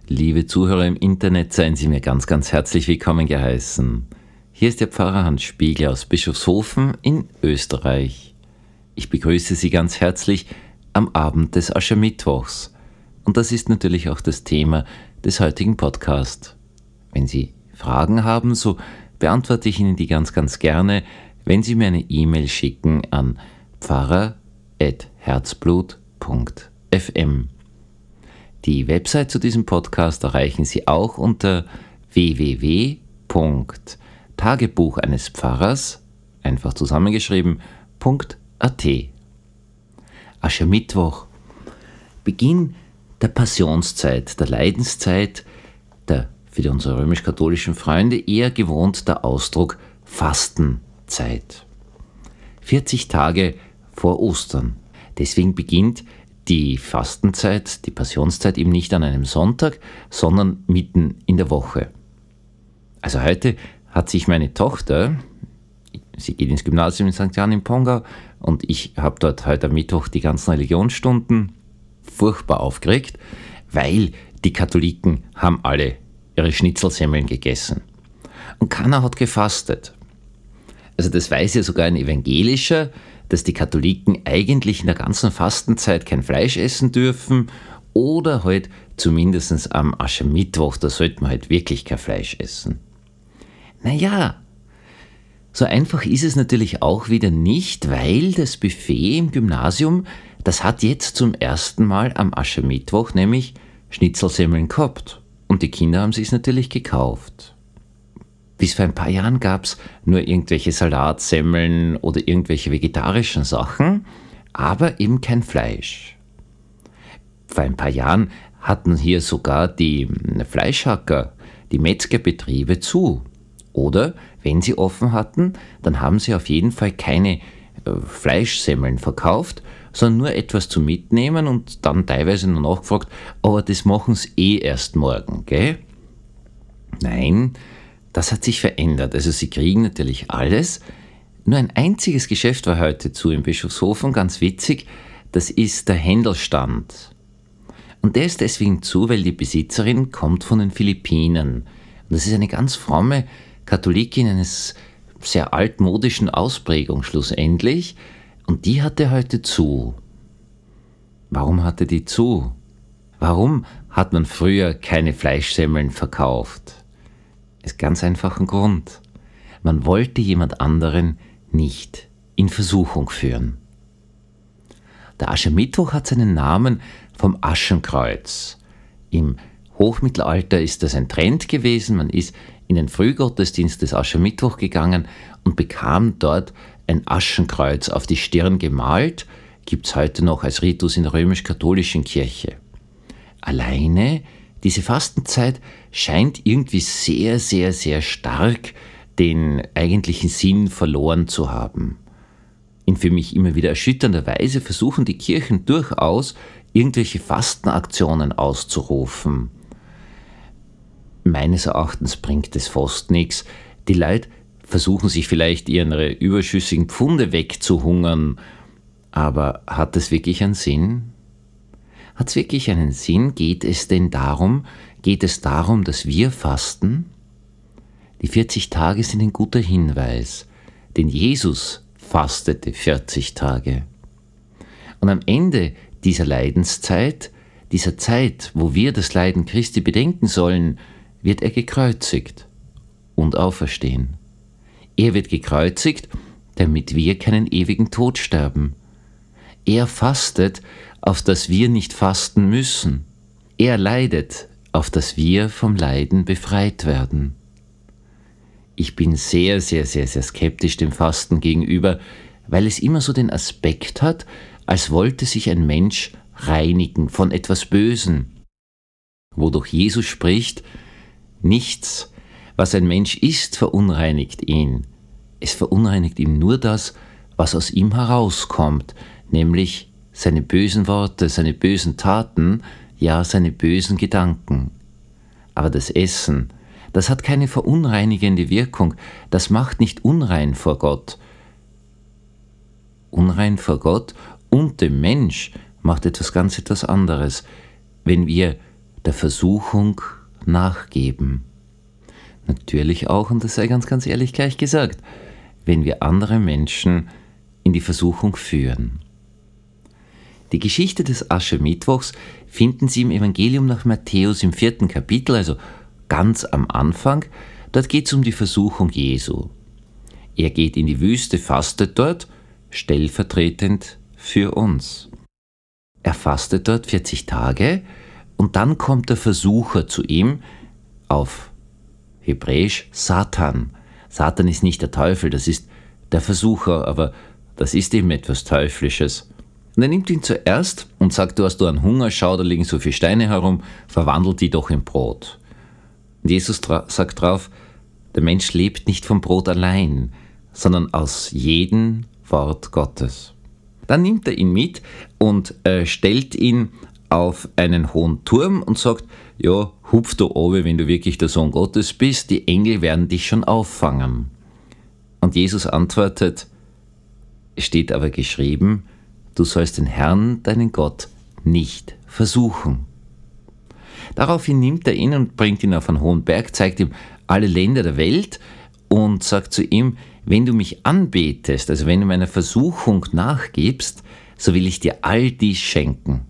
Liebe Zuhörer im Internet, seien Sie mir ganz, ganz herzlich willkommen geheißen. Hier ist der Pfarrer Hans Spiegel aus Bischofshofen in Österreich. Ich begrüße Sie ganz herzlich am Abend des Aschermittwochs. Und das ist natürlich auch das Thema des heutigen Podcasts. Wenn Sie Fragen haben, so beantworte ich Ihnen die ganz, ganz gerne, wenn Sie mir eine E-Mail schicken an pfarrer@herzblut.fm. Die Website zu diesem Podcast erreichen Sie auch unter www.tagebuch eines Pfarrers, einfach zusammengeschrieben.at. Aschermittwoch, Beginn der Passionszeit, der Leidenszeit, der für unsere römisch-katholischen Freunde eher gewohnt der Ausdruck Fastenzeit. 40 Tage vor Ostern. Deswegen beginnt die Fastenzeit, die Passionszeit eben nicht an einem Sonntag, sondern mitten in der Woche. Also heute hat sich meine Tochter, sie geht ins Gymnasium in St. Jan im Pongau und ich habe dort heute am Mittwoch die ganzen Religionsstunden, furchtbar aufgeregt, weil die Katholiken haben alle ihre Schnitzelsemmeln gegessen. Und keiner hat gefastet. Also das weiß ja sogar ein Evangelischer, dass die Katholiken eigentlich in der ganzen Fastenzeit kein Fleisch essen dürfen oder halt zumindest am Aschermittwoch, da sollte man halt wirklich kein Fleisch essen. Naja, so einfach ist es natürlich auch wieder nicht, weil das Buffet im Gymnasium, das hat jetzt zum ersten Mal am Aschermittwoch nämlich Schnitzelsemmeln gehabt. Und die Kinder haben sich's natürlich gekauft. Bis vor ein paar Jahren gab es nur irgendwelche Salatsemmeln oder irgendwelche vegetarischen Sachen, aber eben kein Fleisch. Vor ein paar Jahren hatten hier sogar die Fleischhacker, die Metzgerbetriebe zu. Oder, wenn sie offen hatten, dann haben sie auf jeden Fall keine Fleischsemmeln verkauft, sondern nur etwas zum Mitnehmen und dann teilweise nur nachgefragt, aber das machen sie erst morgen, gell? Nein, das hat sich verändert. Also sie kriegen natürlich alles. Nur ein einziges Geschäft war heute zu in Bischofshofen, ganz witzig. Das ist der Händelstand. Und der ist deswegen zu, weil die Besitzerin kommt von den Philippinen. Und das ist eine ganz fromme Katholikin eines sehr altmodischen Ausprägung schlussendlich. Und die hatte heute zu. Warum hatte die zu? Warum hat man früher keine Fleischsemmeln verkauft? Ist ganz einfachen Grund. Man wollte jemand anderen nicht in Versuchung führen. Der Aschermittwoch hat seinen Namen vom Aschenkreuz. Im Hochmittelalter ist das ein Trend gewesen. Man ist in den Frühgottesdienst des Aschermittwoch gegangen und bekam dort ein Aschenkreuz auf die Stirn gemalt. Gibt es heute noch als Ritus in der römisch-katholischen Kirche. Alleine diese Fastenzeit scheint irgendwie sehr, sehr, sehr stark den eigentlichen Sinn verloren zu haben. In für mich immer wieder erschütternder Weise versuchen die Kirchen durchaus, irgendwelche Fastenaktionen auszurufen. Meines Erachtens bringt es fast nichts. Die Leute versuchen sich vielleicht ihre überschüssigen Pfunde wegzuhungern, aber hat es wirklich einen Sinn? Hat es wirklich einen Sinn? Geht es darum, dass wir fasten? Die 40 Tage sind ein guter Hinweis, denn Jesus fastete 40 Tage. Und am Ende dieser Leidenszeit, dieser Zeit, wo wir das Leiden Christi bedenken sollen, wird er gekreuzigt und auferstehen. Er wird gekreuzigt, damit wir keinen ewigen Tod sterben. Er fastet, auf das wir nicht fasten müssen. Er leidet, auf das wir vom Leiden befreit werden. Ich bin sehr, sehr, sehr, sehr skeptisch dem Fasten gegenüber, weil es immer so den Aspekt hat, als wollte sich ein Mensch reinigen von etwas Bösen. Wodurch Jesus spricht, nichts, was ein Mensch isst, verunreinigt ihn. Es verunreinigt ihm nur das, was aus ihm herauskommt, nämlich seine bösen Worte, seine bösen Taten, ja, seine bösen Gedanken. Aber das Essen, das hat keine verunreinigende Wirkung, das macht nicht unrein vor Gott. Unrein vor Gott und dem Mensch macht etwas ganz anderes. Wenn wir der Versuchung nachgeben. Natürlich auch, und das sei ganz, ganz ehrlich gleich gesagt, wenn wir andere Menschen in die Versuchung führen. Die Geschichte des Aschermittwochs finden Sie im Evangelium nach Matthäus im 4. Kapitel, also ganz am Anfang. Dort geht es um die Versuchung Jesu. Er geht in die Wüste, fastet dort, stellvertretend für uns. Er fastet dort 40 Tage und dann kommt der Versucher zu ihm, auf Hebräisch Satan. Satan ist nicht der Teufel, das ist der Versucher, aber das ist eben etwas Teuflisches. Und er nimmt ihn zuerst und sagt, du hast einen Hunger, schau, da liegen so viele Steine herum, verwandel die doch in Brot. Und Jesus sagt drauf, der Mensch lebt nicht vom Brot allein, sondern aus jedem Wort Gottes. Dann nimmt er ihn mit und stellt ihn auf einen hohen Turm und sagt, ja, hupf da oben, wenn du wirklich der Sohn Gottes bist, die Engel werden dich schon auffangen. Und Jesus antwortet, es steht aber geschrieben, du sollst den Herrn, deinen Gott, nicht versuchen. Daraufhin nimmt er ihn und bringt ihn auf einen hohen Berg, zeigt ihm alle Länder der Welt und sagt zu ihm, wenn du mich anbetest, also wenn du meiner Versuchung nachgibst, so will ich dir all dies schenken.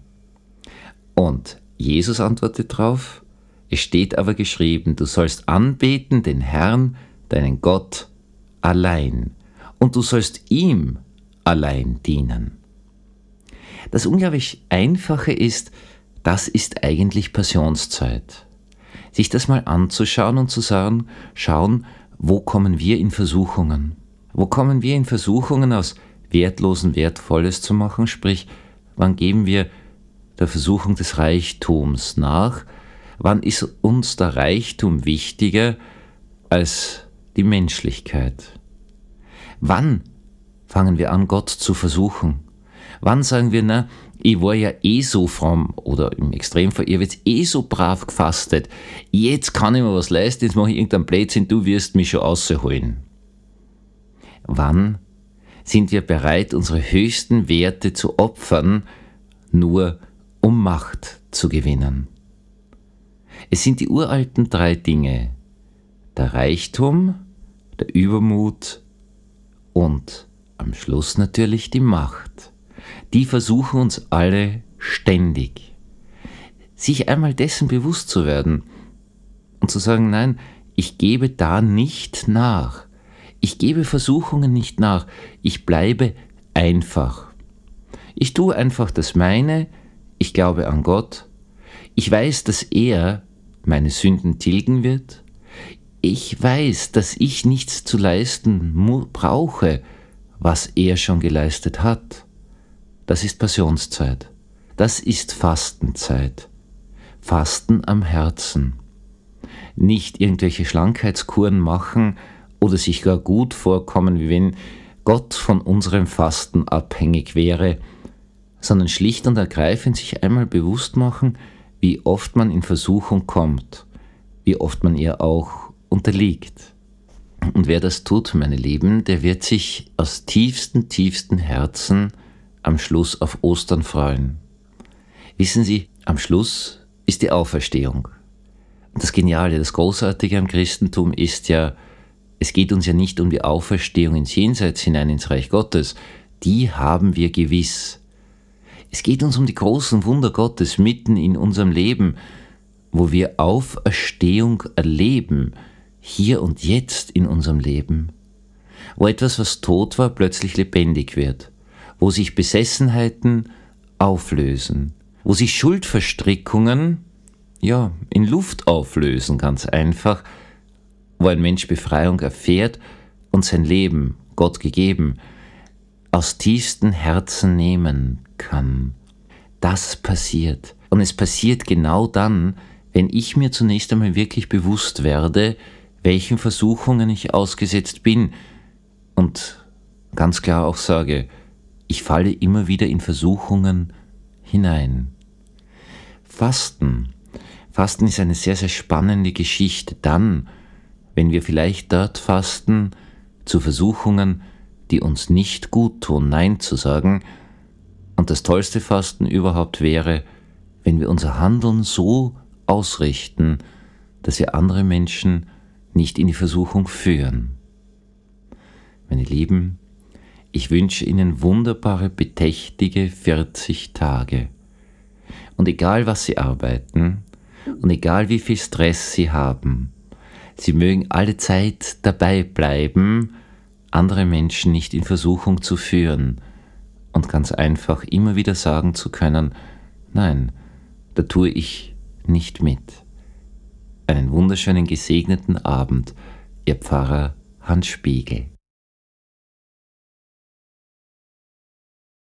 Und Jesus antwortet darauf, es steht aber geschrieben, du sollst anbeten den Herrn, deinen Gott, allein, und du sollst ihm allein dienen. Das unglaublich Einfache ist, das ist eigentlich Passionszeit. Sich das mal anzuschauen und zu sagen, schauen, wo kommen wir in Versuchungen? Wo kommen wir in Versuchungen, aus Wertlosen Wertvolles zu machen? Sprich, wann geben wir der Versuchung des Reichtums nach? Wann ist uns der Reichtum wichtiger als die Menschlichkeit? Wann fangen wir an, Gott zu versuchen? Wann sagen wir, na, ich war ja eh so fromm, oder im Extremfall, ich habe jetzt eh so brav gefastet, jetzt kann ich mir was leisten, jetzt mache ich irgendeinen Blödsinn, du wirst mich schon rausholen. Wann sind wir bereit, unsere höchsten Werte zu opfern, nur um Macht zu gewinnen? Es sind die uralten 3 Dinge: der Reichtum, der Übermut und am Schluss natürlich die Macht. Die versuchen uns alle ständig. Sich einmal dessen bewusst zu werden und zu sagen, nein, ich gebe da nicht nach. Ich gebe Versuchungen nicht nach. Ich bleibe einfach. Ich tue einfach das meine. Ich glaube an Gott. Ich weiß, dass er meine Sünden tilgen wird. Ich weiß, dass ich nichts zu leisten brauche, was er schon geleistet hat. Das ist Passionszeit. Das ist Fastenzeit. Fasten am Herzen. Nicht irgendwelche Schlankheitskuren machen oder sich gar gut vorkommen, wie wenn Gott von unserem Fasten abhängig wäre, sondern schlicht und ergreifend sich einmal bewusst machen, wie oft man in Versuchung kommt, wie oft man ihr auch unterliegt. Und wer das tut, meine Lieben, der wird sich aus tiefstem Herzen am Schluss auf Ostern freuen. Wissen Sie, am Schluss ist die Auferstehung. Und das Geniale, das Großartige am Christentum ist ja, es geht uns ja nicht um die Auferstehung ins Jenseits hinein, ins Reich Gottes. Die haben wir gewiss. Es geht uns um die großen Wunder Gottes mitten in unserem Leben, wo wir Auferstehung erleben, hier und jetzt in unserem Leben. Wo etwas, was tot war, plötzlich lebendig wird. Wo sich Besessenheiten auflösen, wo sich Schuldverstrickungen in Luft auflösen, ganz einfach, wo ein Mensch Befreiung erfährt und sein Leben, Gott gegeben, aus tiefstem Herzen nehmen kann. Das passiert. Und es passiert genau dann, wenn ich mir zunächst einmal wirklich bewusst werde, welchen Versuchungen ich ausgesetzt bin und ganz klar auch sage, ich falle immer wieder in Versuchungen hinein. Fasten ist eine sehr, sehr spannende Geschichte. Dann, wenn wir vielleicht dort fasten, zu Versuchungen, die uns nicht gut tun, Nein zu sagen. Und das tollste Fasten überhaupt wäre, wenn wir unser Handeln so ausrichten, dass wir andere Menschen nicht in die Versuchung führen. Meine Lieben, ich wünsche Ihnen wunderbare, beträchtliche 40 Tage. Und egal, was Sie arbeiten und egal, wie viel Stress Sie haben, Sie mögen alle Zeit dabei bleiben, andere Menschen nicht in Versuchung zu führen und ganz einfach immer wieder sagen zu können, nein, da tue ich nicht mit. Einen wunderschönen gesegneten Abend, Ihr Pfarrer Hans Spiegel.